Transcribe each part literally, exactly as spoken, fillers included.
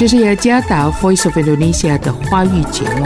这是雅加达 Voice of Indonesia 的华语节目。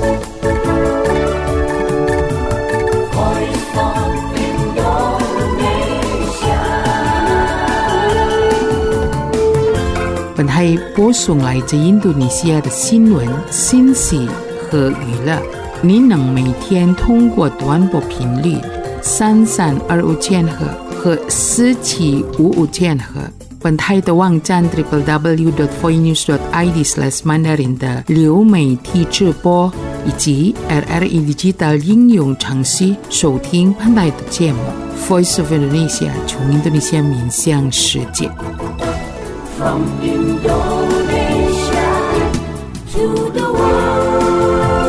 本台播送来自印度尼西亚的新闻、信息和娱乐。您能每天通过短波频率三三二五千赫和四七五五千赫。本台的网站 double-u double-u double-u dot voinews dot i d slash mandarin 的流媒体直播以及 R R E Digital 应用程序收听本台的节目 Voice of Indonesia 从印度尼西亚面向世界。From Indonesia to the world.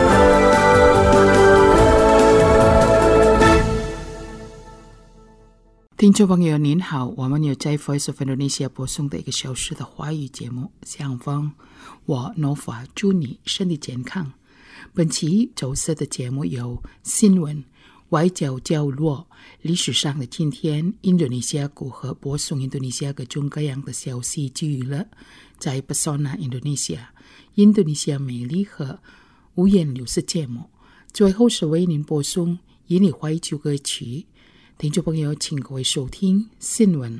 听众朋友您好，我们有在 Voice of Indonesia 播送的一个小时的华语节目，相逢我 Nova 祝你身体健康。本期周四的节目有新闻、外交角落、历史上的今天、印度尼西亚如何播送印度尼西亚各种各样的消息及娱乐，在 Pesona Indonesia 印度尼西亚美丽和五颜六色节目。最后是为您播送印尼怀旧歌曲。听众朋友请各位收听新闻。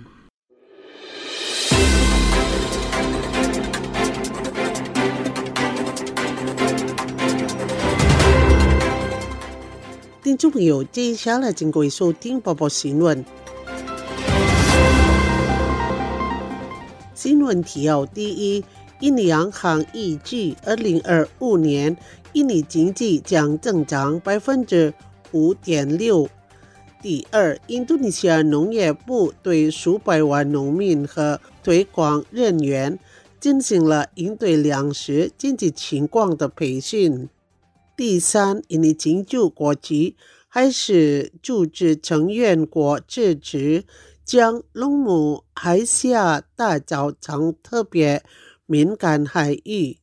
听众朋友，接下来请各位收听播报新闻。新闻提要：第一，印尼央行预计二零二五年印尼经济将增长百分之五点六。第二，印度尼西亚农业部对数百万农民和推广人员进行了应对粮食经济情况的培训。第三，印尼金主国际还是组织成员国支持将龙目海峡打造成特别敏感海域。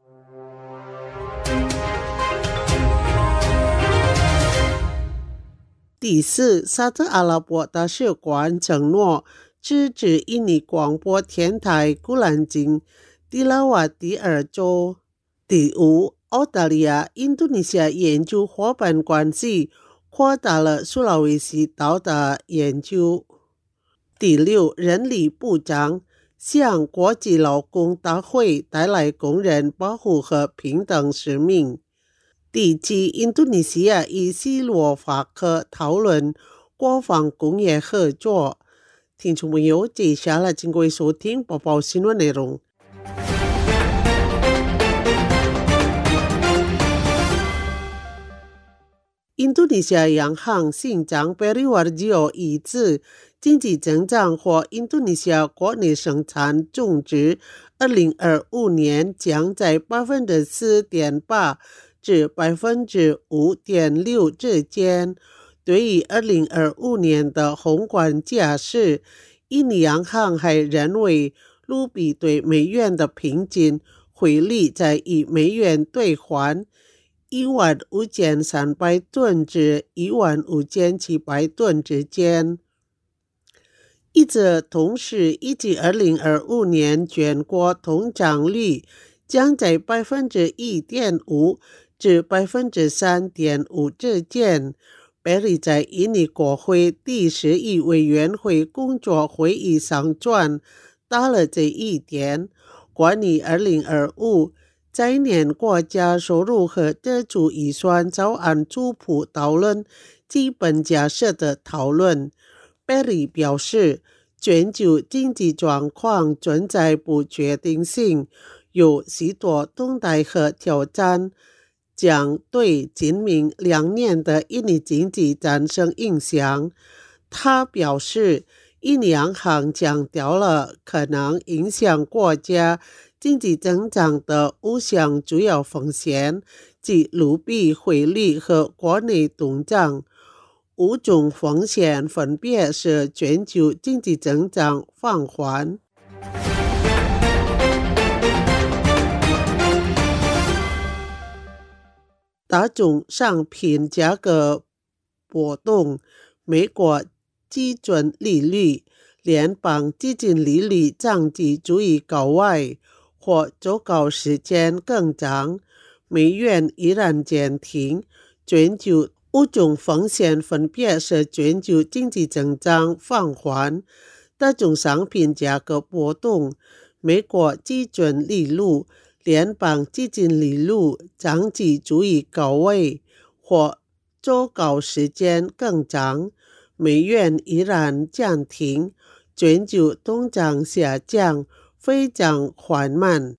第四，沙特阿拉伯大使馆承诺支持印尼广播电台古兰经蒂拉瓦第二周。第五，澳大利亚印度尼西亚研究伙伴关系扩大了苏拉威西岛的研究。第六，人力部长向国际劳工大会带来工人保护和平等使命。第七，印度尼西亚与斯洛伐克讨论国防工业合作。听众朋友，接下来请各位收听播报新闻内容。印度尼西亚央行行长 Peri Warjio 预测经济增长或印度尼西亚国内生产总值二零二五年将在 百分之四点八 至 百分之五点六 之间。对于二零二五年的宏观假设，印尼央行还认为卢比对美元的平均汇率在以美元兑换一万五千三百吨至一万五千七百吨之间。与此同时，预计二零二五年全国通胀率将在 百分之一点五 至 百分之三点五 之间。Peri 在印尼国会第十一委员会工作会议上转达了这一点。关于二零二五在年国家收入和支出预算早按初步讨论基本假设的讨论。Peri 表示，全球经济状况存在不确定性，有许多动态和挑战将对今明两年的印尼经济产生影响。他表示，印尼央行强调了可能影响国家经济增长的五项主要风险，即卢比汇率和国内通胀。五种风险分别是全球经济增长放缓、大宗商品价格波动、美国基准利率、联邦基金利率长期处于高位、 或周稿时间更长，美元依然坚挺。全球五种风险分别是全球经济增长放缓、大宗商品价格波动、美国基准利率、联邦基金利率长期处于高位，或周稿时间更长，美元依然暂停，全球通胀下降非常缓慢。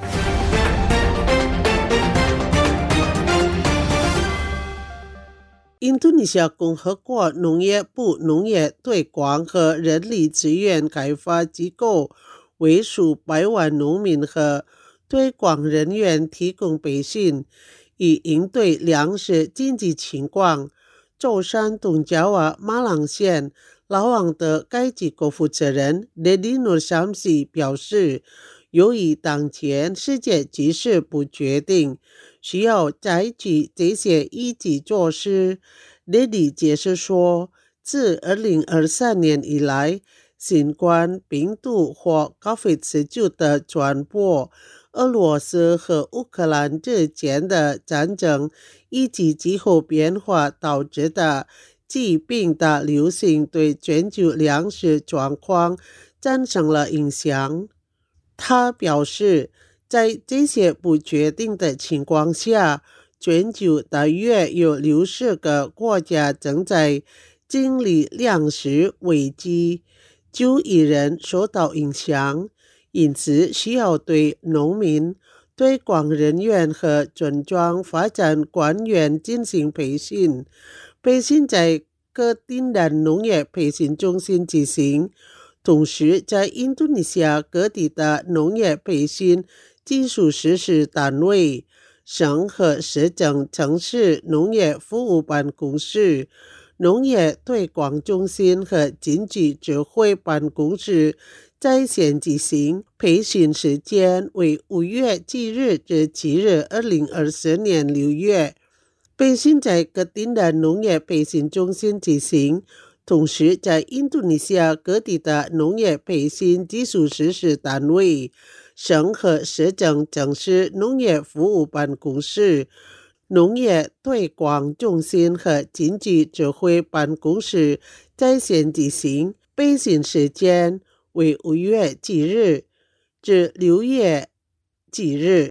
印度尼西亚共和国农业部农业推广和人力资源开发机构为数百万农民和推广人员提供培训，以应对粮食经济情况。舟山东爪哇马朗县老王的该机构负责人 Deddy Nur Syamsi 表示，由于当前世界局势不确定，需要采取这些一级措施。Deddy 解释说，自二零二三年以来，新冠病毒或 COVID 十九 的传播，俄罗斯和乌克兰之间的战争以及气候变化导致的疾病的流行对全球粮食状况产生了影响。他表示，在这些不确定的情况下，全球大约有六十个国家正在经历粮食危机，九亿人受到影响，因此需要对农民、推广人员和村庄发展官员进行培训。培训在各丁兰农业培训中心进行，同时在印度尼西亚各地的农业培训技术实施单位、省和市政城市农业服务办公室、农业推广中心和经济指挥办公室在线进行。培训时间为五月七日至七日二零二四年六月。培训在各地的农业培训中心进行，同时在印度尼西亚各地的农业培训技术实施单位、省和市政城市农业服务办公室、农业推广中心和经济指挥办公室在线进行。培训时间为五月七日至六月七日。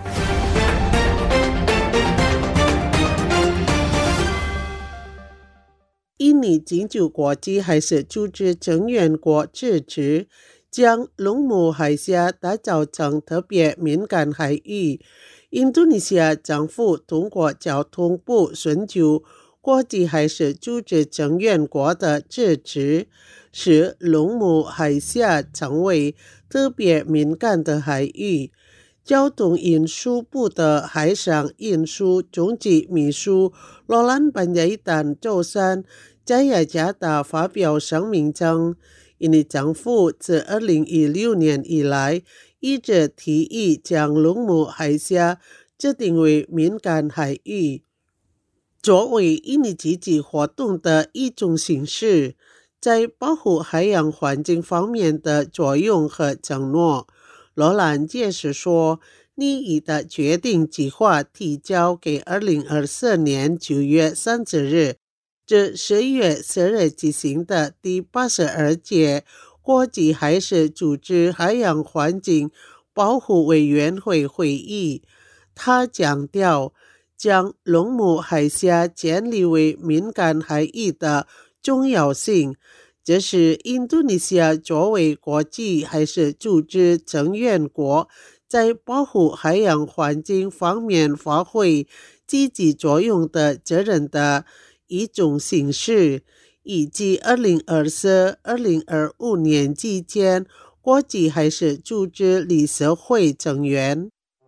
印尼经济国际海事组织成员国支持将龙目海峡打造成特别敏感海域。印度尼西亚政府通过交通部寻求国际海事组织成员国的支持，使龙目海峡成为特别敏感的海域。交通运输部的海上运输总局秘书罗兰班亚伊丹周三在雅加达发表声明称，印尼政府自二零一六年以来一直提议将龙目海峡制定为敏感海域，作为印尼积极活动的一种形式，在保护海洋环境方面的作用和承诺。罗兰解释说，拟议的决定计划提交给二零二四年九月三十日至十月十日举行的第八十二届国际海事组织海洋环境保护委员会会议。他强调，将龙目海峡建立为敏感海域的重要性，这是印度尼西亚作为国际海事组织成员国在保护海洋环境方面发挥积极作用的责任的一种形式，以及二零二四至二零二五年期间国际海事组织理事会成员。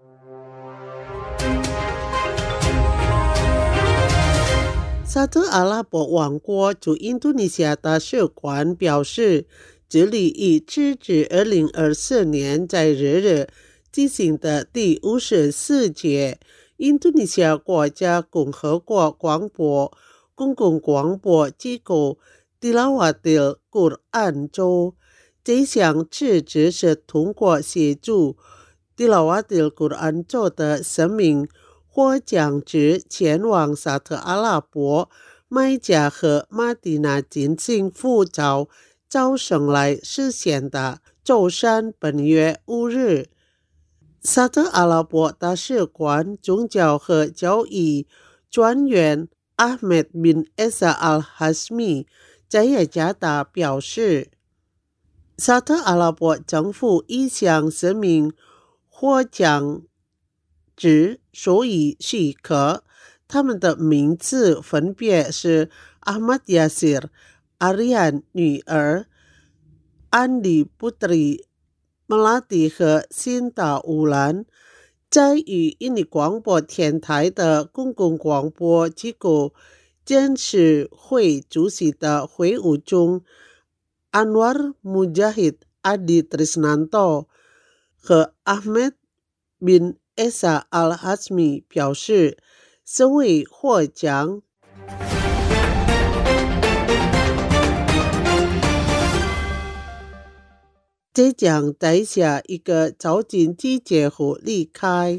沙特阿拉伯王国驻印度尼西亚大使馆表示，致力于支持二零二四年在日日进行的第五十四届印度尼西亚国家共和国广播公共广播机构蒂拉瓦蒂古尔安周。这项支持是通过协助蒂拉瓦蒂古安州的神明获奖职前往沙特阿拉伯麦加和马迪纳进行护照招生来实现的。舟山本月五日，沙特阿拉伯大使馆宗教和教育专员阿梅德 bin Esa al-Hasmi 在雅加达表示，沙特阿拉伯政府已向神明获奖职授予许可，他们的名字分别是阿马迪亚西尔、阿里安女儿、安利布特里、马拉蒂和辛达乌兰。在与印尼广播电台的公共广播机构监事会主席的会晤中，Anwar Mujahid Adi Trisnanto 和 Ahmed bin Esa al-Hasmi 表示，这位获奖即将在下一个早进季节后离开。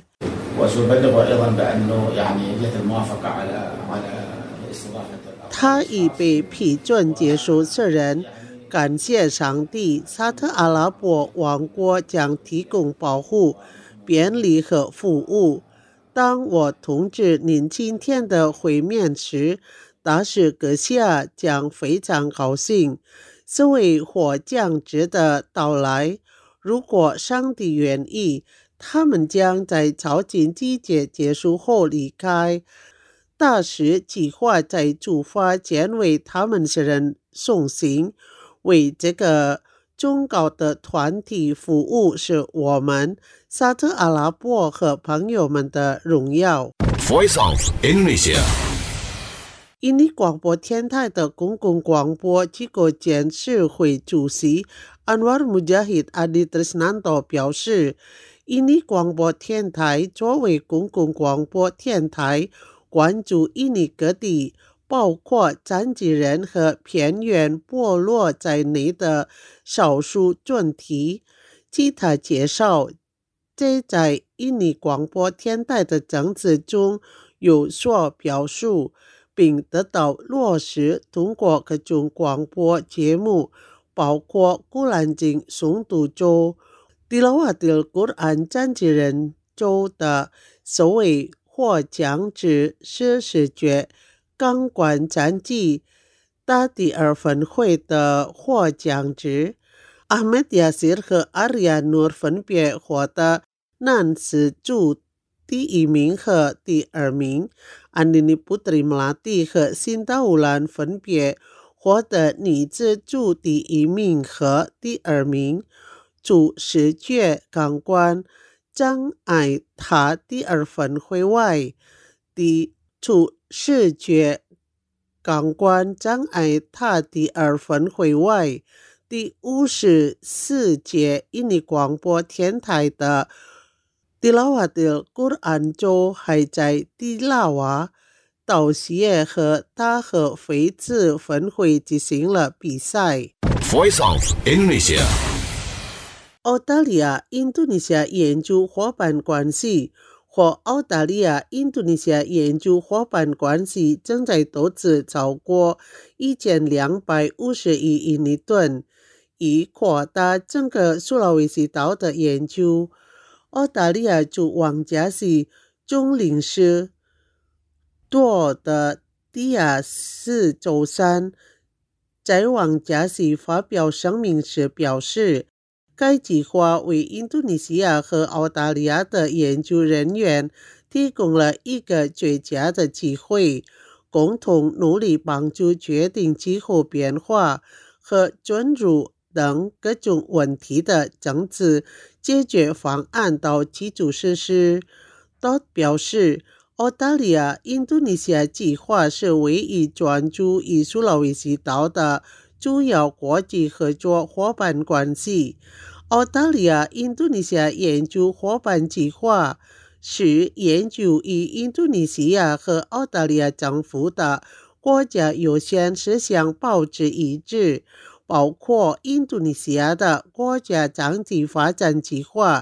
他已被批准接受责任，感谢上帝，沙特阿拉伯王国将提供保护、便利和服务。当我通知您今天的会面时，大使阁下将非常高兴。这位获奖者的到来，如果上帝愿意，他们将在早进季节结束后离开。大使计划在出发前为他们的人送行，为这个崇高的团体服务是我们沙特阿拉伯和朋友们的荣耀。 Voice of Indonesia。 印尼广播电台的公共广播机构监事会主席 Anwar Mujahid Adi Trisnanto 表示，印尼广播电台作为公共广播电台，关注印尼各地，包括残疾人和偏远部落在内的少数专题。其他介绍，这在印尼广播电台的政策中有所表述，并得到落实通过各种广播节目，包括古兰经诵读周、蒂拉瓦蒂古安残疾人周的首位获奖者是视觉感官残疾大第二分会的获奖者。阿梅德亚西尔和阿里亚努尔分别获得男子组第一名和第二名，安尼尼布特里马拉蒂和辛达乌兰分别获得女子组第一名和第二名。除视觉感官障碍他第二分会外，第除视觉感官障碍他第二分会外，第五十四届印尼广播电台的蒂拉瓦的古安州还在蒂拉瓦、道西耶和大和菲兹分会进行了比赛。 Voice of Indonesia。 澳大利亚印度尼西亚研究伙伴关系或澳大利亚印度尼西亚研究伙伴关系正在投资超过一千两百五十亿印尼盾，以扩大整个苏拉威西岛的研究。澳大利亚驻王家西总领事多的迪亚斯周三在王家西发表声明时表示，该计划为印度尼西亚和澳大利亚的研究人员提供了一个最佳的机会，共同努力帮助决定气候变化和准入等各种问题的政治解决方案到基础设施。都表示，澳大利亚印度尼西亚计划是唯一专注于苏拉威西岛的主要国际合作伙伴关系。澳大利亚印度尼西亚研究伙伴计划是研究与印度尼西亚和澳大利亚政府的国家优先事项保持一致，包括印度尼西亚的国家经济发展计划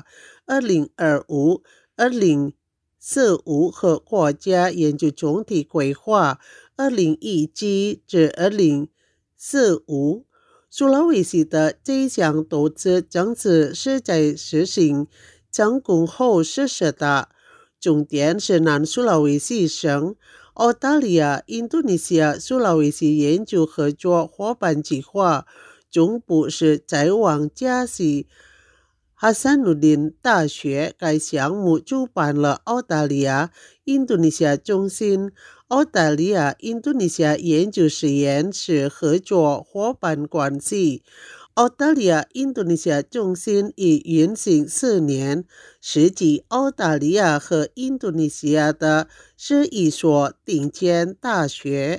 二零二五、二零四五和国家研究总体规划二零一七至二零四五。苏拉威西的这项投资政策是在实行成功后实施的，重点是南苏拉威西省、澳大利亚、印度尼西亚苏拉威西研究合作伙伴计划，总部是在往加西哈萨努林大学。该项目主办了澳大利亚、印度尼西亚中心、澳大利亚、印度尼西亚研究实验室合作伙伴关系。澳大利亚、印度尼西亚中心已运行四年，实际澳大利亚和印度尼西亚的是一所顶尖大学。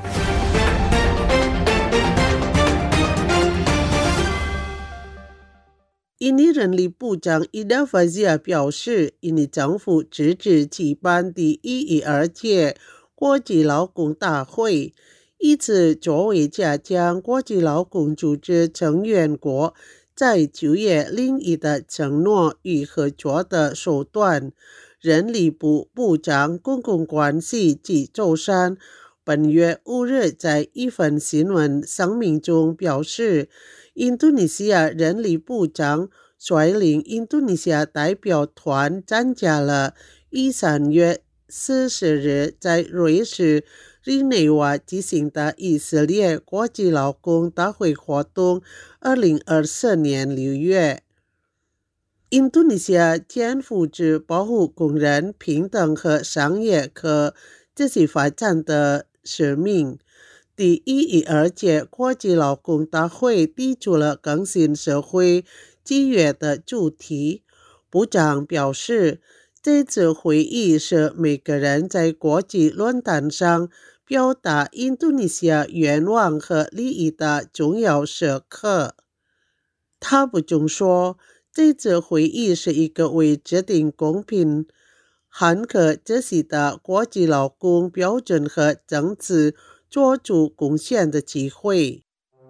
印尼人力部长伊达法西亚表示，印尼政府支持举办第一十二届国际劳工大会，以此作为加强国际劳工组织成员国在就业领域的承诺与合作的手段。人力部部长公共关系及周三本月五日在一份新闻声明中表示，印度尼西亚人力部长率领印度尼西亚代表团参加了于三月四十日在瑞士日内瓦举行的以色列国际劳工大会活动二零二四年六月。印度尼西亚肩负着保护工人平等和商业可持续发展的使命。第一十二届国际劳工大会提出了更新社会契约的主题。部长表示，这次会议是每个人在国际论坛上表达印度尼西亚愿望和利益的重要时刻。他补充说，这次会议是一个为制定公平、罕可执行的国际劳工标准和政策做出贡献的机会。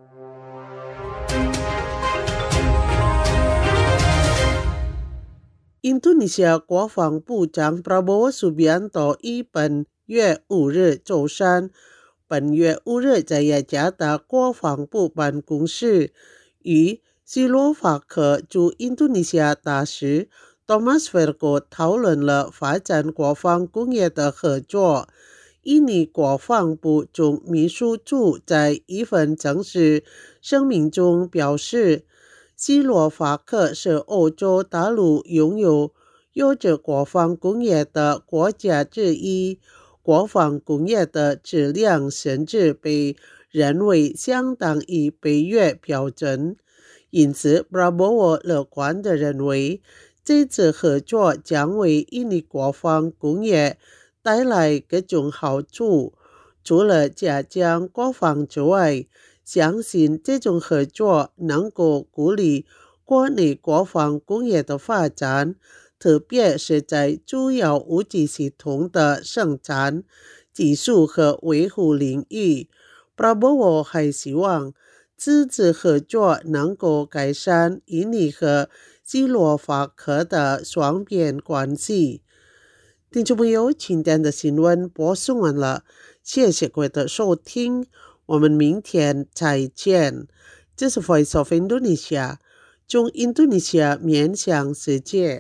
印度尼西亚国防部长 Prabowo Subianto 于本月五日周三，本月五日在雅加达国防部办公室与斯洛伐克驻印度尼西亚大使 Thomas Vergo 讨论了发展国防工业的合作。印尼国防部总秘书处在一份正式声明中表示，斯洛伐克是欧洲大陆拥有有着国防工业的国家之一，国防工业的质量甚至被认为相当于北约标准。因此 Prabowo 乐观地认为，这次合作将为印尼国防工业带来各种好处。除了加强国防之外，相信这种合作能够鼓励国内国防工业的发展，特别是在主要武器系统的生产、技术和维护领域。Prabowo 还希望这次合作能够改善印尼和斯洛伐克的双边关系。听众朋友，今天的新闻播送完了，谢谢各位的收听，我们明天再见。这是 Voice of Indonesia， 从印度尼西亚面向世界。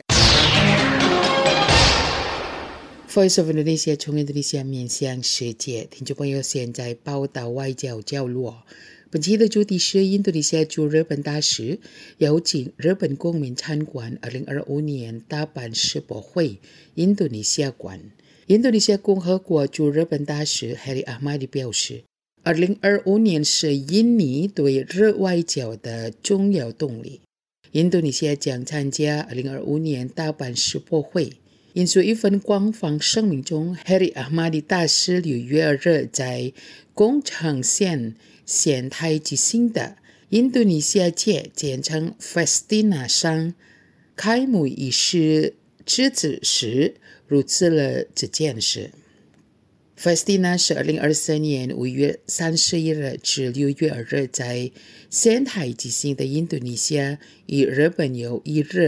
Voice of Indonesia 从印度尼西亚面向世界，听众朋友，现在报道外交角落。本期的主题是印度尼西亚驻日本大使邀请日本公民参观二零二五年大阪世博会印度尼西亚馆。印度尼西亚共和国驻日本大使 Heri Ahmadi 表示，二零二五年是印尼对日外交的重要动力。印度尼西亚将参加二零二五年大阪世博会。引述一份官方声明中， Heri Ahmadi 大使六月二日在宫城县县台举行的印度尼西亚节简称 Festina 上开幕仪式致辞时如此了这件事。 Festina 是二零二四年五月三十一日至六月二日在县台举行的印度尼西亚与日本有一日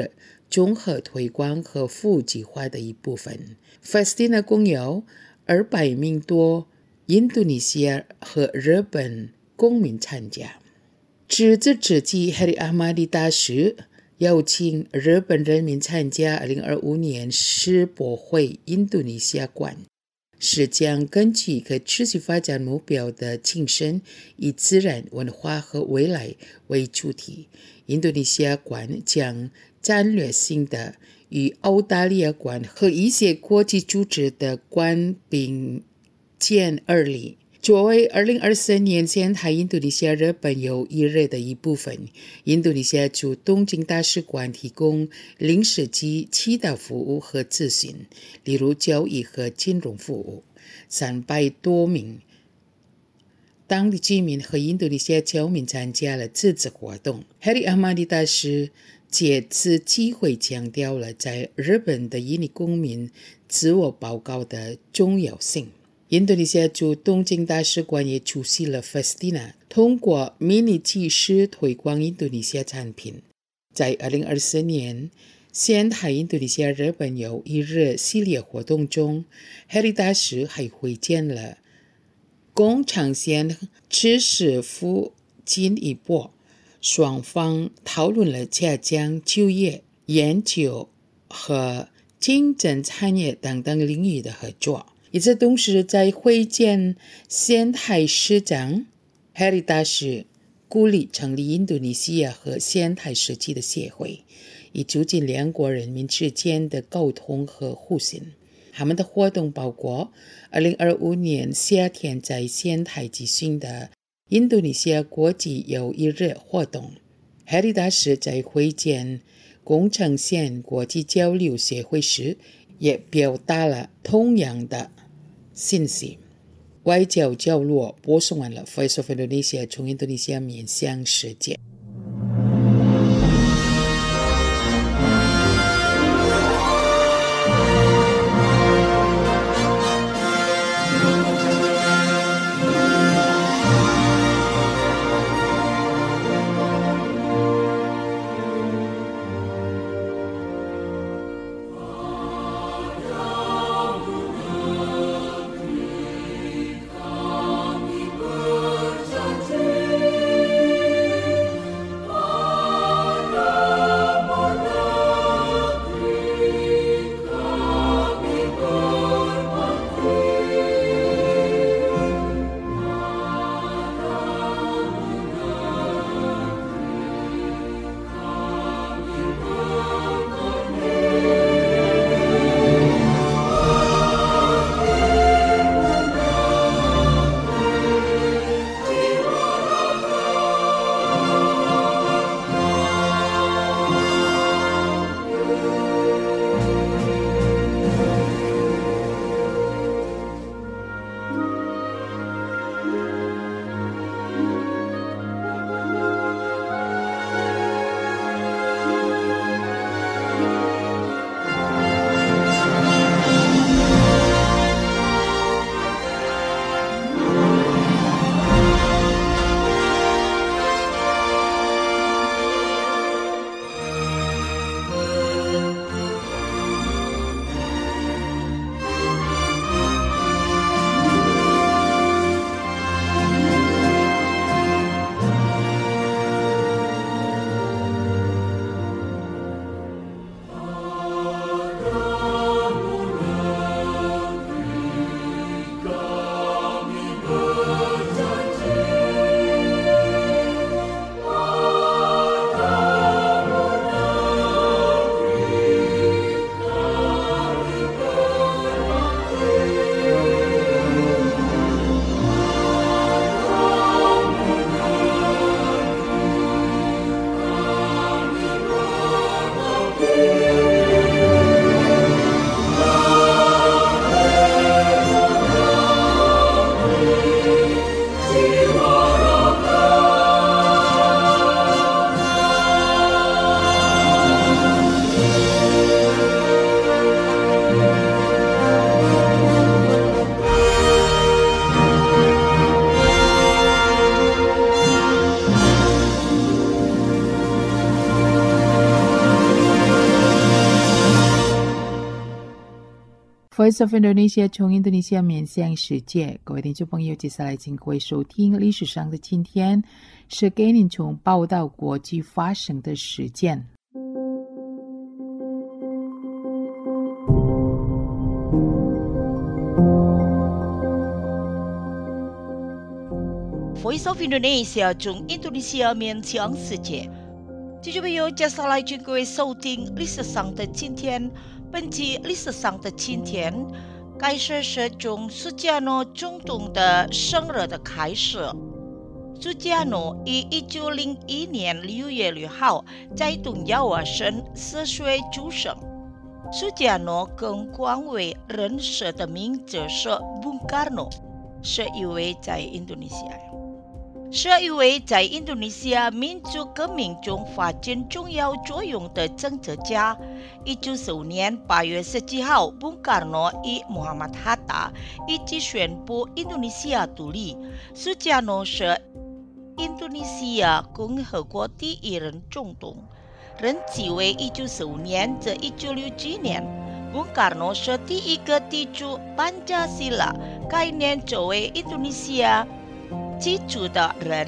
综合推广和普及化的一部分。Festina 共有二百名多印度尼西亚和日本公民参加。值此之际 Heri Ahmadi 大使邀请日本人民参加二零二五年世博会印度尼西亚馆，是将根据可持续发展目标的精神，以自然、文化和未来为主题。印度尼西亚馆将战略性的与澳大利亚馆和一些国际组织的馆并肩而立。作为二零二四年仙台印度尼西亚日本友谊日的一部分，印度尼西亚驻东京大使馆提供临时及其他服务和咨询，例如交易和金融服务。三百多名当地居民和印度尼西亚侨民参加了这次活动。Heri Ahmadi 大使借此机会强调了在日本的印尼公民自我报告的重要性。印度尼西亚驻东京大使馆也出席了 Festina， 通过迷你记事推广印度尼西亚产品。在二零二四年仙台印度尼西亚日本友谊日系列活动中， Heri 大使还会见了宫长县知识府进一步，双方讨论了加强就业、研究和竞争产业等等领域的合作。与此同时，在会见仙台市长 Heri 大使鼓励成立印度尼西亚和仙台实际的协会，以促进两国人民之间的沟通和互信。他们的活动包括二零二五年夏天在仙台举行的印度尼西亚国际友谊日活动。Heri 大使在会见宫城县国际交流协会时，也表达了同样的信息。外交角落播送完了 Voice of Indonesia 从印度尼西亚面向世界。 Voice of Indonesia 从印度尼西亚面向世界，各位听众朋友，接下来请各位收听历史上的今天，是给您从报道国际发生的事件。 Voice of Indonesia 从印度尼西亚面向世界，听众朋友，接下来请各位收听历史上的今天。本期历史上的今天，该是是从苏加诺总统的生日的开始。苏加诺于一九零一年六月六号在东亚瓦省四岁出生。苏加诺更广为人识的名字是 Bung Karno， 是一位在印度尼西亚。是一位在印度尼西亚民主革命中发挥重要作用的政治家。一九四五年八月十七号 ，Bung Karno 与 Muhammad Hatta 一起宣布印度尼西亚独立。苏加诺是印度尼西亚共和国第一任总统，任期为一九四五年至一九六七年。Bung Karno 是第一个提出班加西拉概念作为印度尼西亚基础的人。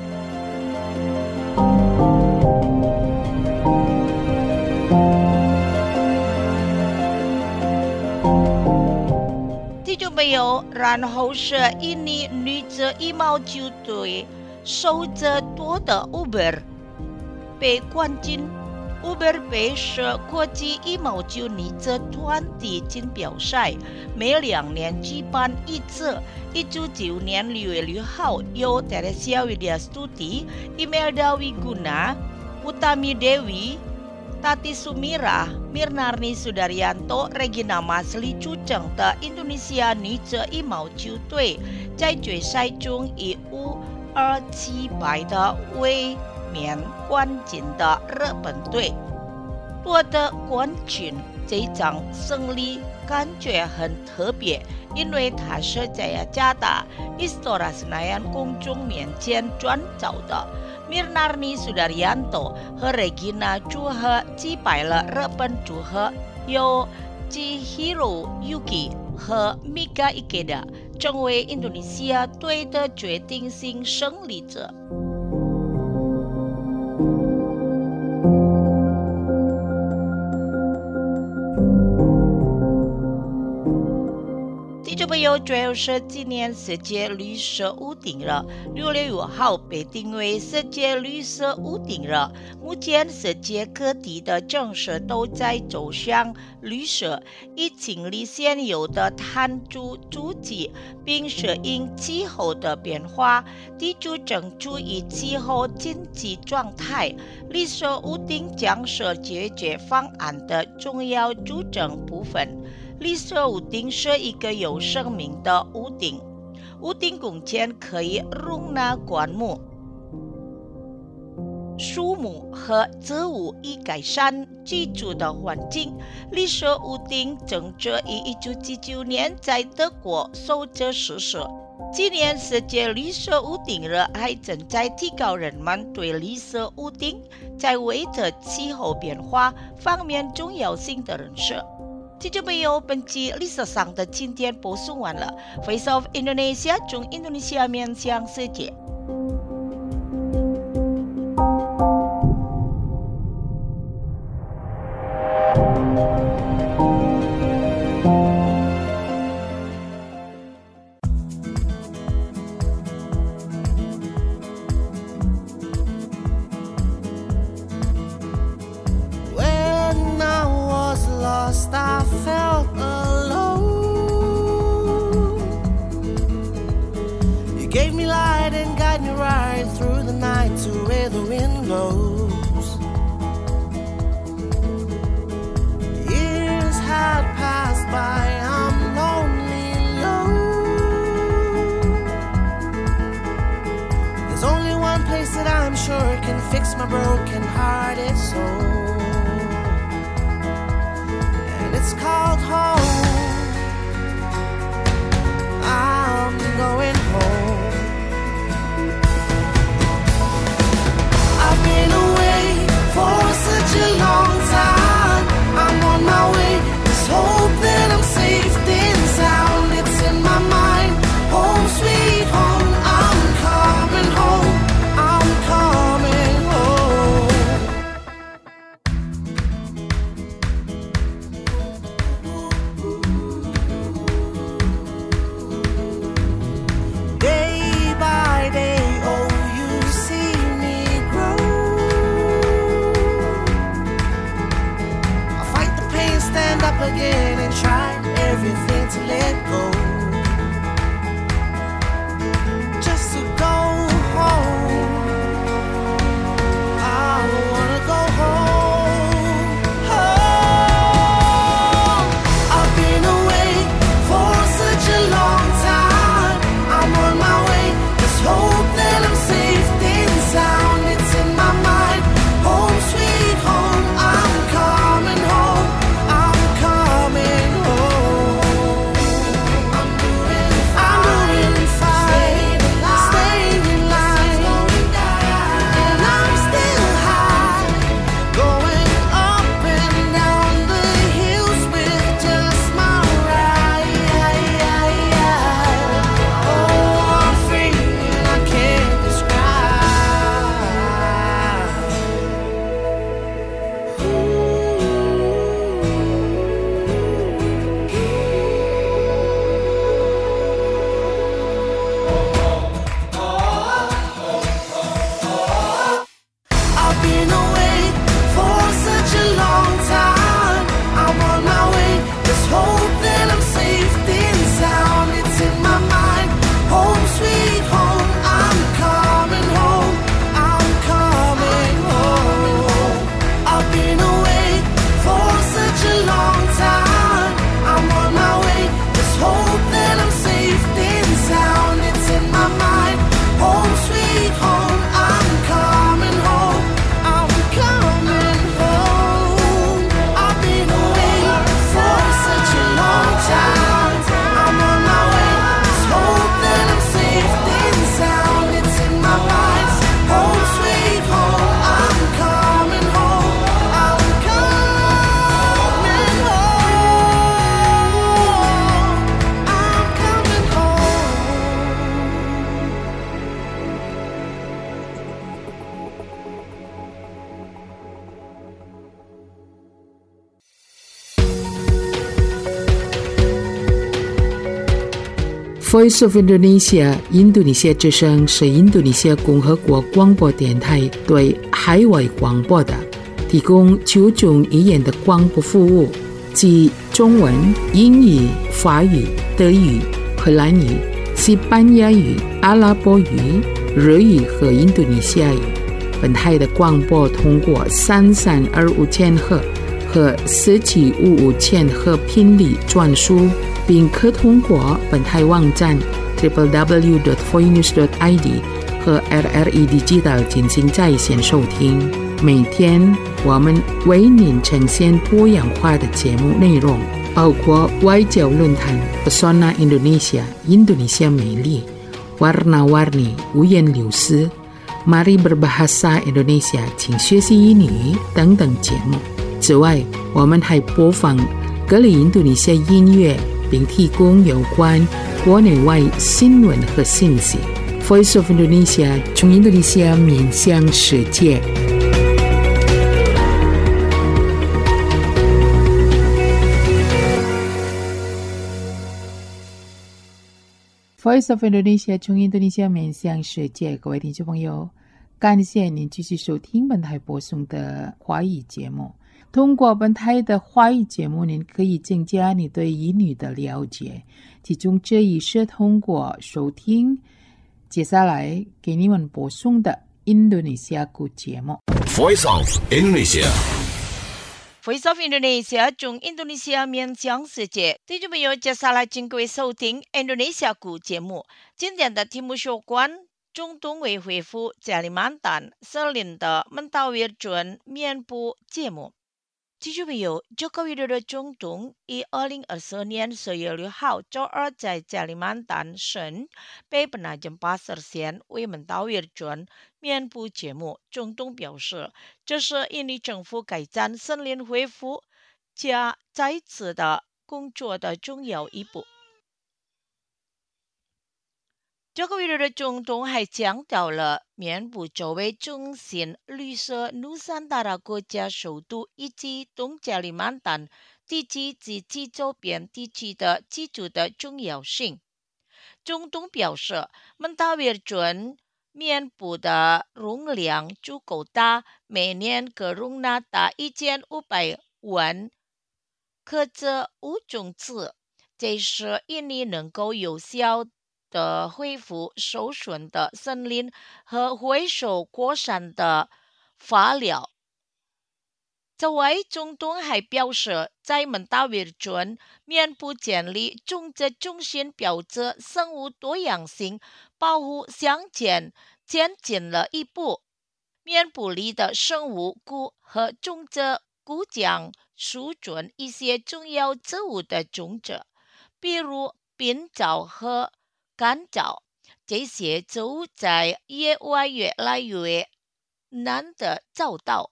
听众朋友，然后是印尼女子羽毛球队受着多的 Uber 被关进。Uber 杯是国际羽毛球女子团体锦标赛，每两年举办一次。一九九五年六月六号，由 Teresia Widyastuti、Imelda Wiguna、Utami Dewi、Tati Sumira、Mirnarni Sudaryanto、Regina Masli 组成的印度尼西亚女子羽毛球队，在决赛中以五二七败的卫冕冠军的日本队夺得冠军。这场胜利感觉很特别，因为它是在雅加达 Istora Senayan 公众面前创造的。Mirnarni Sudaryanto 和 Regina 组合击败了日本组合，由 Chihiro Yuki 和 Mika Ikeda 成为印度尼西亚队的决定性胜利者。听众朋友，最后是纪念世界绿色屋顶日，六月五号被定为世界绿色屋顶日。目前世界各地的城市都在走向绿色，以清理现有的碳足迹，并适应气候的变化。地球正处于气候紧急状态，绿色屋顶将是解决方案的重要组成部分。绿色屋顶是一个有生命的屋顶，屋顶空间可以容纳灌木、树木和植物，以改善居住的环境。绿色屋顶政策于一九七九年在德国首次实施。今年世界绿色屋顶日还正在提高人们对绿色屋顶在维持气候变化方面重要性的认识。听众朋友，本期历史上的今天播送完了。Voice of Indonesia 从印度尼西亚面向世界。 I felt alone. You gave me light and guided me right through the night to where the wind blows. Years had passed by, I'm lonely alone. There's only one place that I'm sure can fix my broken-hearted soul. It's called home. I'm going home. I've been away for such a long time. I'm on my way. Just hope that I'm safe there. Voice of Indonesia 印度尼西亚之声是印度尼西亚共和国广播电台对海外广播的提供九种语言的广播服务，即中文、英语、法语、德语、荷兰语、西班牙语、阿拉伯语、日语和印度尼西亚语。本台的广播通过三三二五千赫和四七五五千赫频率转输，并可通过本台网站 double-u double-u double-u dot voinews dot i d 和 R R E Digital 进行在线收听。每天我们为您呈现多样化的节目内容，包括外交论坛 Pesona Indonesia 印度尼西亚美丽 Warna-Warni 五颜六色 Mari Berbahasa Indonesia 请学习英语等等节目。此外，我们还播放各类印度尼西亚音乐，并提供有关国内外新闻和信息。Voice of Indonesia 从印度尼西亚面向世界。Voice of Indonesia 从印度尼西亚面向世界，各位听众朋友，感谢您继续收听本台播送的华语节目。通过本台的华语节目，您可以增加你对英语的了解，其中这一是通过收听接下来给你们播送的印度尼西亚语节目。 Voice of Indonesia Voice of Indonesia 从印度尼西亚面向世界，听众朋友，接下来请各位收听印度尼西亚语节目。今天的题目有关中东为恢复加里曼丹设立的门道维准面部节目。听众朋友，这个月的中东以二零二四年十月六号周二在加里曼丹省被penajam pasir Sian为门道维准面部节目。中东表示，这是印尼政府改善森林恢复加再次的工作的重要一步。这个月的中东还强调了面部作为中心绿色努桑达拉国家首都以及东加里曼丹地区及其周边地区的居住的重要性。中东表示，门道维准面部的容量足够大，每年可容纳达一千五百万颗这五种子，这是印尼能够有效的恢复受损的森林和回收过剩的发料。此外，中东还表示，在门道维准面部建立种植中心标志生物多样性保护向前前进了一步。面部里的生物菇和种植菇将储存一些重要植物的种子，比如冰枣和干枣，这些植物在野外越来越难得找到。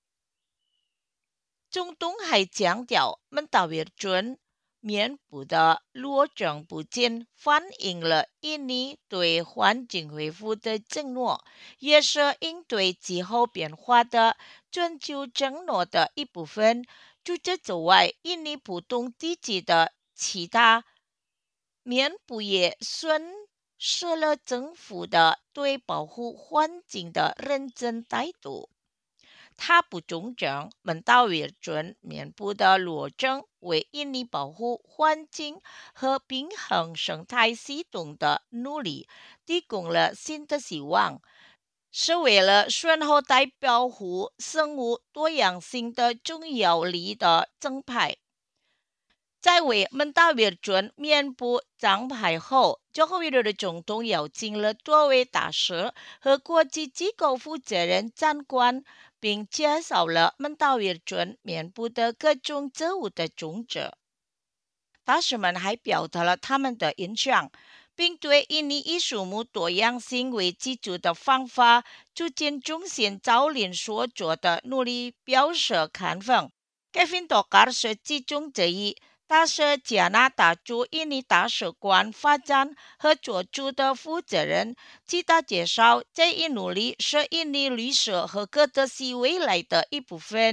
中东还强调，门道维准面部的落成不仅反映了印尼对环境恢复的承诺，也是应对气候变化的全球承诺的一部分。除此之外，印尼普东地区的其他面部也宣示了政府的对保护环境的认真态度。它不中正门道维准面部的落成为印尼保护环境和平衡生态系统的努力提供了新的希望，是为了顺后代保护生物多样性的重要力的正牌。在为门道维准面部张牌后，这个月的中东邀请了多位大使和国际机构负责人参观，并介绍了门道维准面部的各种植物的种植。大使们还表达了他们的印象，并对印尼以树木多样性为基础的方法促进中心造林所做的努力表示看法。Kevin Tokar 是其中之一。大使加拿大驻印尼大使馆发展合作处的负责人，其他介绍，这一努力是印尼绿色和哥德系未来的一部分。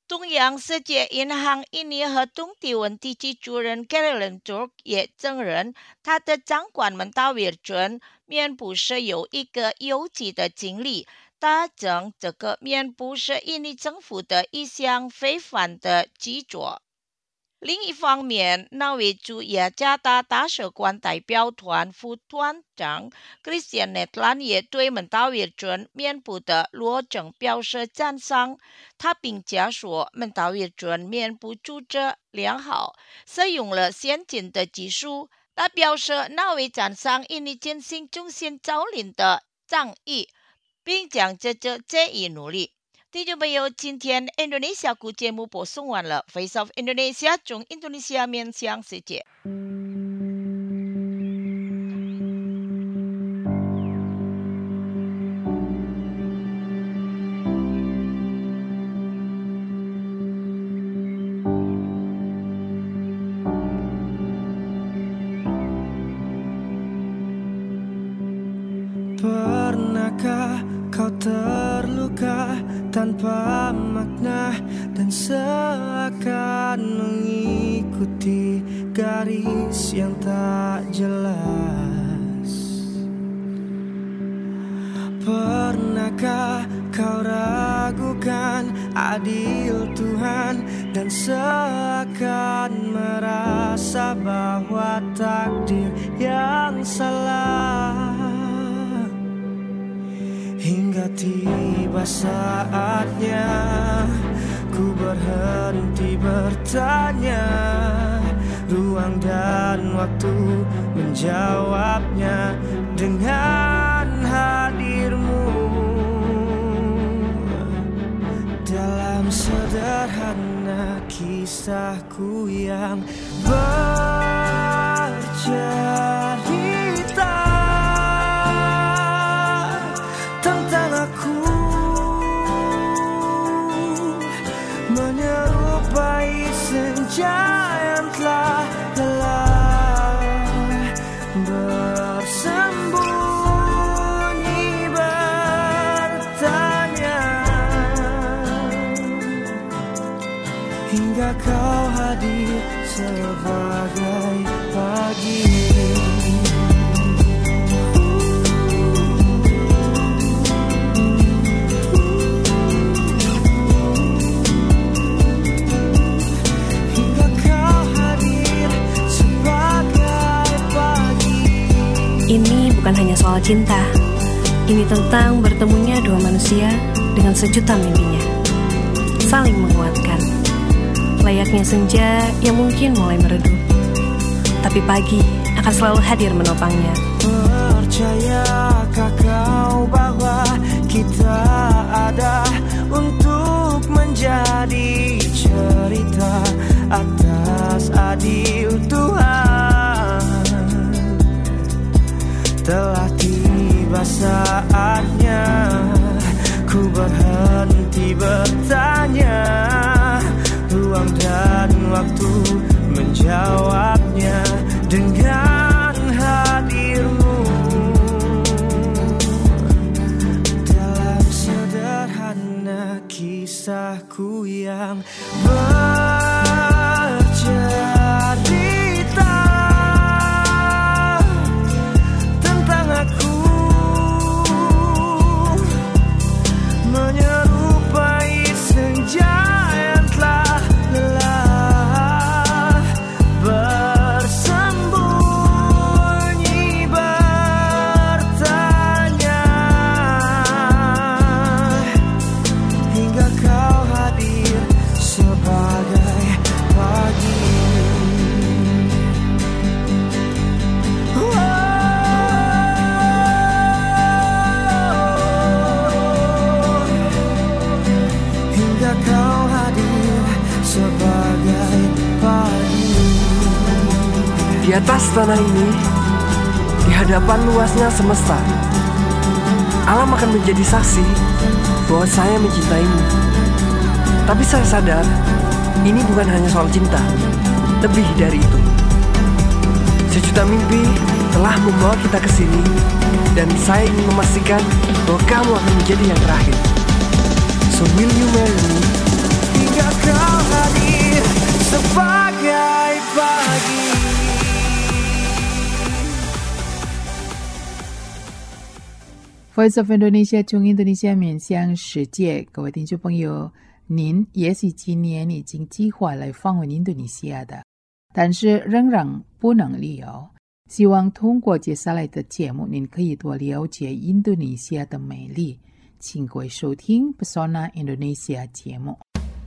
东洋世界银行印尼和东帝汶地区主任 Carolyn Turk 也证人，他的长官们大约准面部是有一个邮寄的经历，他证这个面部是印尼政府的一项非法的举措。另一方面，那位驻雅加达大使馆代表团副团长 Christian Netlan 也对门大约准面部的罗整表示赞赏。他并且说，门大约准面部组织良好，使用了先进的技术。他表示，那位赞赏印尼振兴中心招领的倡议，并将这这这一努力。听众朋友，今天 Indonesia 股节目播送完了 Face of Indonesia 从印度尼西亚面向世界。 Pernahkah kau terluka tanpa makna dan seakan mengikuti garis yang tak jelas? Pernahkah kau ragukan adil Tuhan dan seakan merasa bahwa takdir yang salah? Hingga tiba saatnya ku berhenti bertanya, ruang dan waktu menjawabnya dengan hadirmu. Dalam sederhana kisahku yang bercerita tentang aku, menyerupai senja yang telah lelah, bersembunyi bertanya, hingga kau hadir sebagai pagi. Ini bukan hanya soal cinta. Ini tentang bertemunya dua manusia dengan sejuta mimpinya, saling menguatkan. Layaknya senja yang mungkin mulai meredup, tapi pagi akan selalu hadir menopangnya. Percayakah kau bahwa kita ada untuk menjadi cerita atas adil Tuhan? Telah tiba saatnya ku berhenti bertanya, ruang dan waktu menjawabnya dengan hadirmu. Dalam sederhana kisahku yang bercerita tentang aku, menyerupai senja yang telah lelah, bersembunyi bertanya, hingga kau hadir sebagai pagi. Kau hadir sebagai pagi. Di atas tanah ini, di hadapan luasnya semesta, alam akan menjadi saksi bahwa saya mencintaimu. Tapi saya sadar, ini bukan hanya soal cinta, lebih dari itu. Sejuta mimpi telah membawa kita ke sini, dan saya ingin memastikan bahwa kamu akan menjadi yang terakhir. So will you marry me? hingga kau hadir sebagai pagi. Voice of Indonesia 从印度尼西亚面向世界，各位听众朋友，您也许今年已经计划来访问印度尼西亚的，但是仍然不能旅游。希望通过接下来的节目，您可以多了解印度尼西亚的美丽。请各位收听 Pesona Indonesia 节目。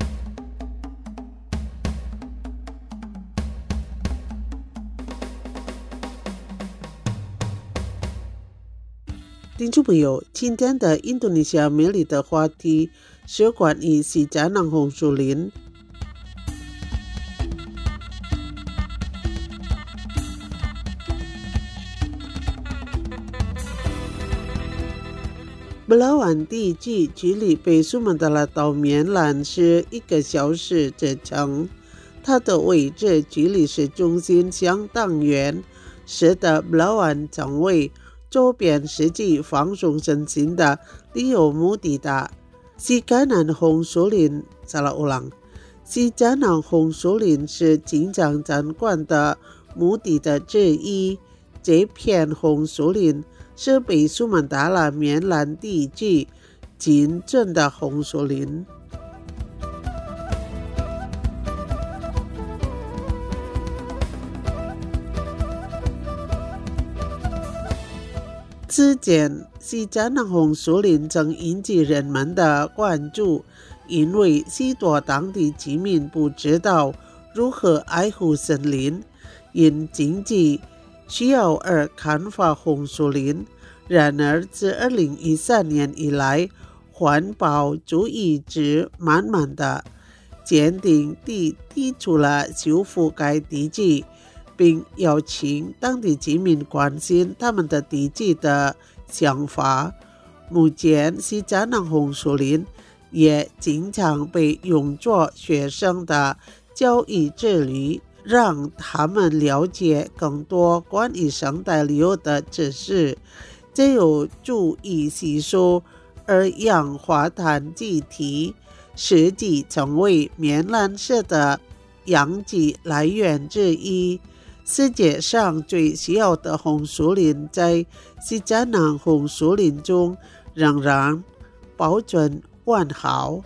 听众朋友，今天的印度尼西亚美丽的话题是关于西加囊红树林。布拉万地距距离北苏门答腊岛棉兰是一个小时车程，它的位置距离市中心相当远，使得布拉万成为周边实际放松身心的旅游目的地。西加囊红树林 salah ulang 西加囊红树林是金藏展馆的目的地之一。这片红树林是北苏门答腊棉兰地区仅存的红树林。此前，西加囊红树林曾引起人们的关注，因为许多当地居民不知道如何爱护森林，因经济需要而砍伐红树林。然而，自二零一三年以来，环保主义者慢慢的坚定地提出了修复该地区，并邀请当地居民关心他们的地区的想法。目前，西加囊红树林也经常被用作学生的教育之旅，让他们了解更多关于生态旅游的知识，这有助于吸收二氧化碳气体，实际成为棉兰市的氧气来源之一。世界上最需要的红树林在西加囊红树林中仍然保存完好。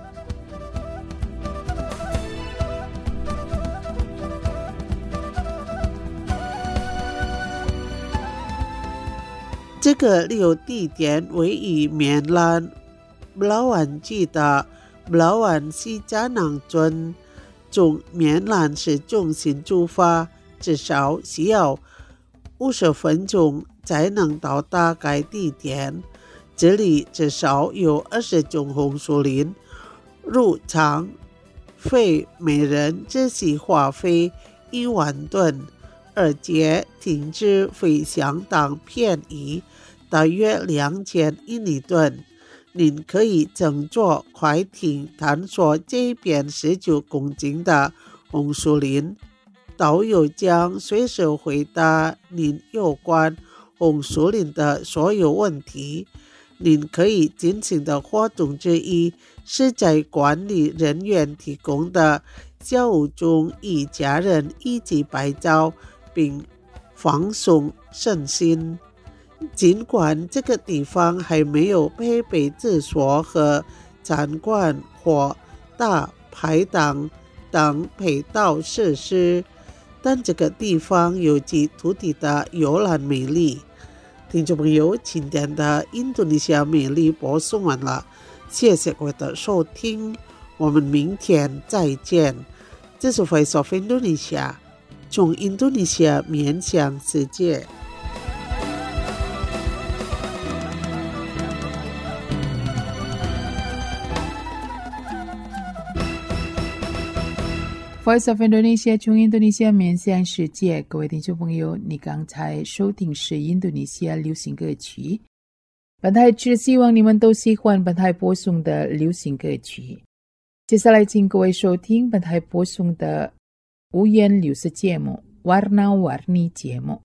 这个旅游地点位于棉兰布拉万区的布拉万西加囊村，从棉兰市中心出发，至少需要五十分钟才能到达该地点。这里至少有二十种红树林，入场费每人只需花费一万吨，而且停车费相当便宜，大约两千英里吨。您可以乘坐快艇探索这片十九公顷的红树林，导游将随时回答您有关红树林的所有问题。您可以进行的活动之一是在管理人员提供的小屋中与家人一起拍照并放松身心。尽管这个地方还没有配备厕所和餐馆或大排档等配套设施，但这个地方有其独特的游览魅力。听众朋友，今天的印度尼西亚美丽播送完了，谢谢各位的收听，我们明天再见。这是 Voice of Indonesia， 从印度尼西亚面向世界。 Voice of Indonesia 从印度尼西亚面向世界，各位听众朋友，你刚才收听是印度尼西亚流行歌曲。本台只希望你们都喜欢本台播送的流行歌曲。接下来请各位收听本台播送的五言流行节目 Warna-Warni 节目。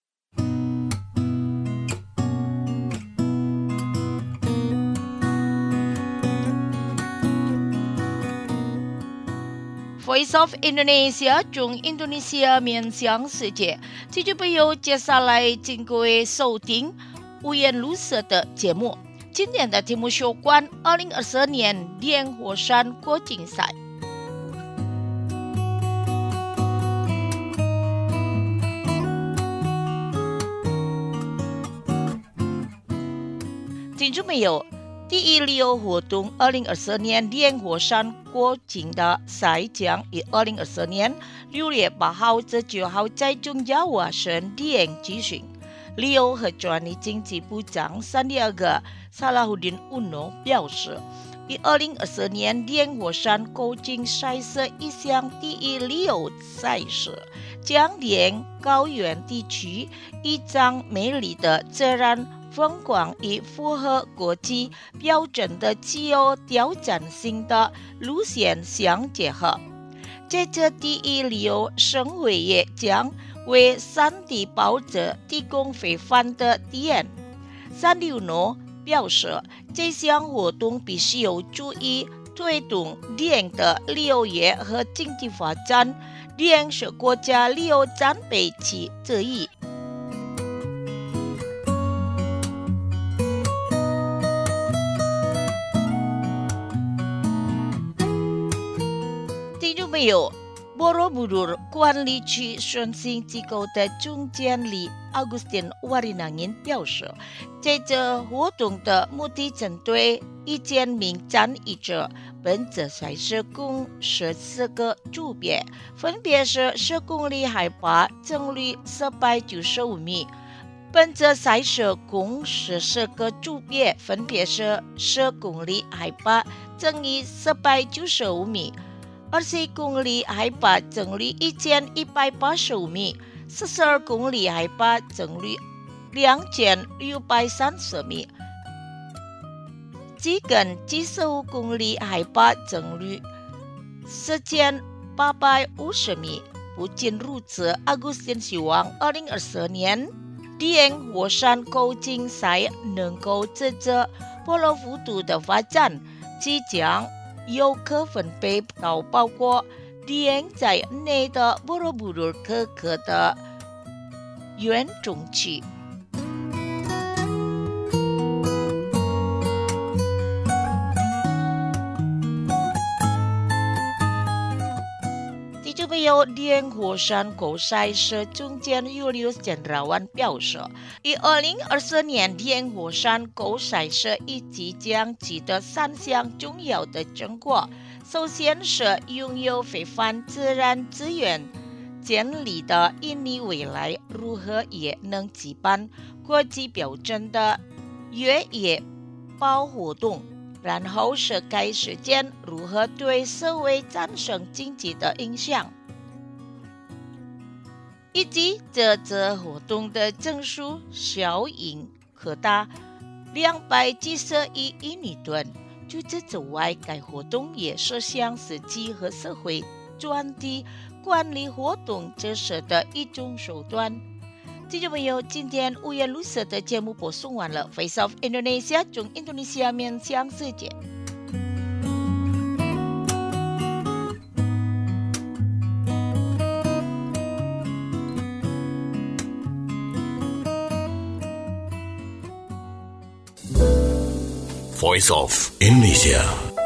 Voice of Indonesia 中印度尼西亚面向世界，听众朋友，接下来请各位收听五颜六色的节目。今天的题目有关二零二四年莲火山国竞赛。听众朋友，第一旅游活动二零二四年莲火山国竞的赛将于二零二四年六月八号至九号在中亚瓦省莲举行。旅游和专业经济部长三迪亚戈萨拉胡丁乌诺表示，于二零二四年莲火山国竞赛是一项第一旅游赛事，将莲高原地区一张美丽的自然风光与符合国际标准的具有挑战性的路线相结合。这次第一旅游盛会也将为山地跑者提供非凡的体验。三六诺表示，这项活动必须有助于推动莲的旅游业和经济发展。莲是国家旅游战备期之一。没有Borobudur 管理区宣信机构的总监理 Agustin Warinangin 表示，这次活动的目的针对一千名参与者，本次赛事共十四个组别，分别是十公里海拔，增率四百九十五米。本次赛事共十四个组别，分别是十公里海拔，增率四百九十五米。二十公里海拔，增率一千一百八十五米；四十二公里海拔，增率两千六百三十米；接近七十五公里海拔，增率四千八百五十米。不仅如此，阿古斯丁希望二零二四年莲火山国竞赛能够支持波罗富都的发展，即将游客分配到包括莲在内的波罗布鲁各个的原中区。听众朋友，莲火山国赛事总监 Julius Jendrawan 表示，于二零二四年莲火山国赛事已即将取得三项重要的成果。首先是拥有非凡自然资源建立的印尼未来如何也能举办国际标准的越野跑活动，然后是该事件如何对社会产生经济的影响，以及这次活动的整数效应可达两百七十亿印尼吨。除此之外，该活动也是向实际和社会转递管理活动知识的一种手段。听众朋友，今天五颜六色的节目播送完了。Face of Indonesia 中印度尼西亚面向世界。 Voice of Indonesia.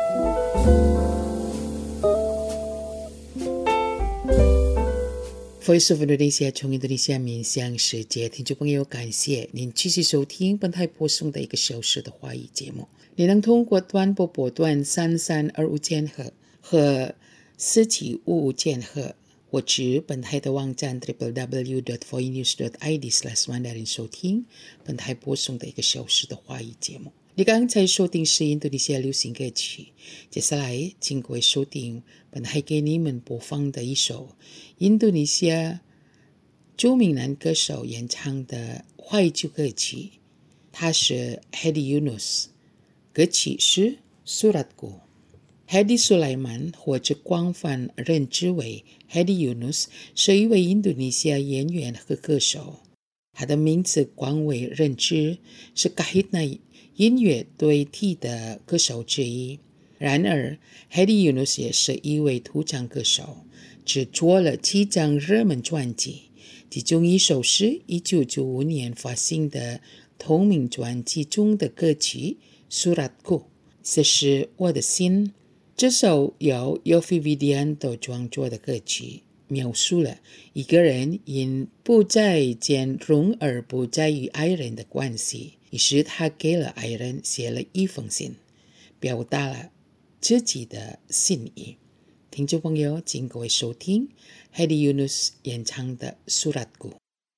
Voice of Indonesia 从印度尼西亚面向世界，听众朋友，感谢您继续收听本台播送的一个小时的华语节目。你能通过短波波段三三二五千赫和四七五五千赫，或至本台的网站 double-u double-u double-u dot voinews dot i d slash mandarin 收听本台播送的一个小时的华语节目。你刚才收听是印度尼西亚流行歌曲，接下来请各位收听本台给你们播放的一首印度尼西亚著名男歌手演唱的华语歌曲，他是 Hedi Yunus， 歌曲是 Suratku。Hedi Sulaiman 或者广泛认知为 Hedi Yunus 是一位印度尼西亚演员和歌手，他的名字广为认知，是 Kahitna 音乐对替的歌手之一。 然而 Hedi Yunus 也是一位独唱歌手，只做了七张热门专辑，其中一首是一九九五年发行的同名专辑中的歌曲 Suratku， 这是我的心。这首由 Yovie Widianto 创作的歌曲，描述了一个人因不再见容而不再与爱人的关系，于是他给了爱人写了一封信，表达了自己的心意。听众朋友，请各位收听 Hedi Yunus 演唱的 Suratku。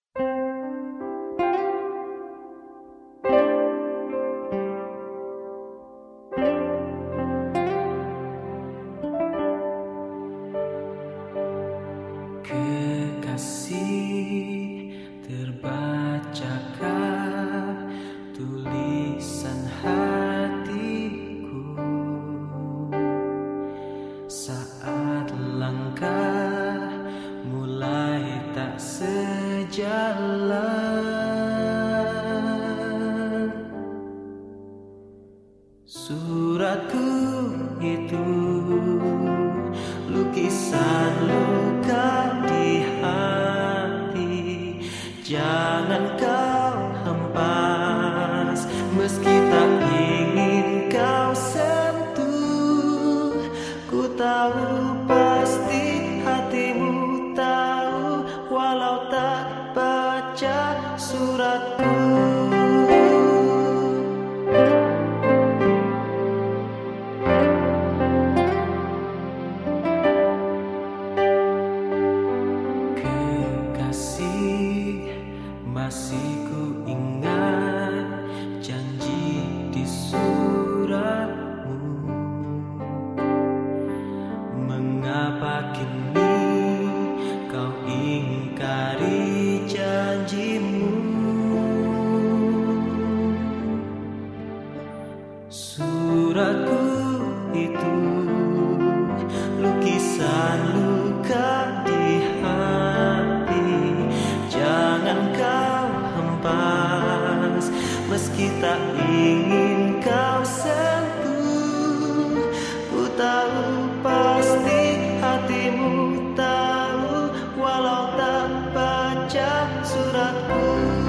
Suratku itu lukisan luka di hati, jangan kau hempas meski tak ingin kau sentuh. Ku tahu pasti hatimu tahu walau tak baca suratku. Masih ku ingat janji di suratmu. Mengapa kini kau ingkari janjimu? Suratku itu lukisan luka di hati, jangan kau hempas meski tak ingin kau sentuh. Ku tahu pasti hatimu tahu walau tak baca suratku.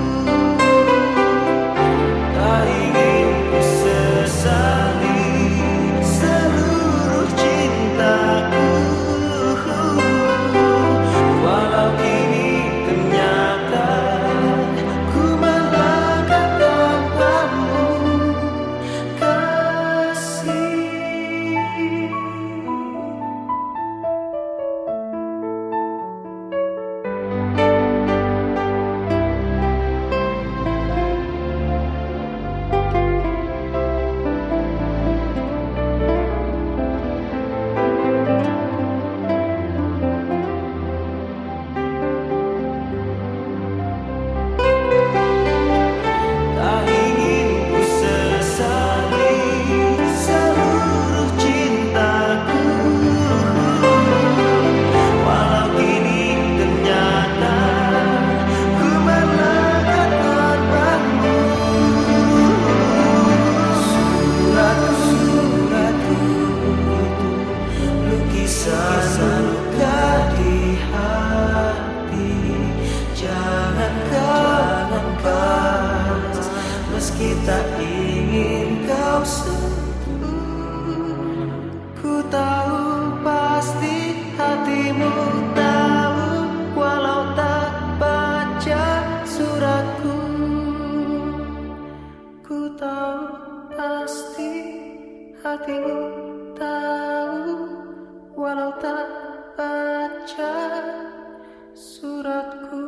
Tak ingin ku sesali seluruh cintaku, walau kini ternyata ku melangkah tanpamu, kasih. Tak ingin ku sesali seluruh cintaku, walau kini ternyata ku melangkah tanpamu. Surat-suratku itu lukisan luka di hati, jangan kau hempas meski tak ingin kau sentuh. Ku tahu pasti hatimu tahu walau tak baca suratku. Ku tahu pasti hatimu tahu walau tak baca suratku.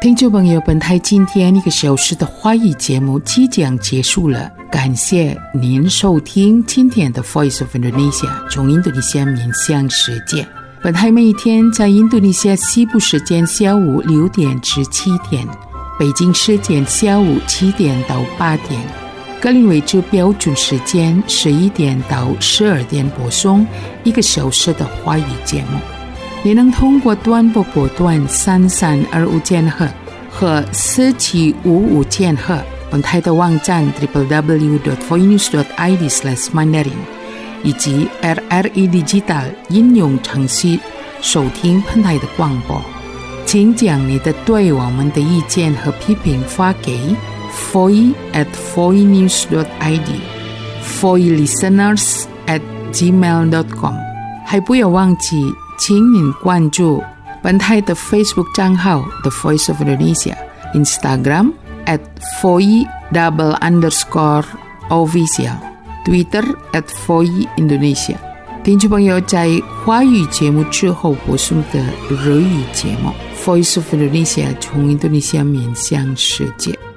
听众朋友，本台今天一个小时的华语节目即将结束了，感谢您收听今天的 Voice of Indonesia 从印度尼西亚面向世界。本台每一天在印度尼西亚西部时间下午六点至七点，北京时间下午七点到八点，格林威治标准时间十一点到十二点播送一个小时的华语节目。你能通过短波波段三三二五千赫和四七五五千赫，本台的网站 double u double u double u dot voinews dot i d slash mandarin 以及 R R E Digital 应用程序收听本台的广播。请将你的对我们的意见和批评发给 voy at voinews dot i d voilisteners at gmail dot com。 还不要忘记请您关注本台的 Facebook 账号 The Voice of Indonesia， Instagram at voy double underscore official， Twitter at voy Indonesia。 听众朋友，在华语节目之后播送的日语节目 Voice of Indonesia 从印度尼西亚面向世界。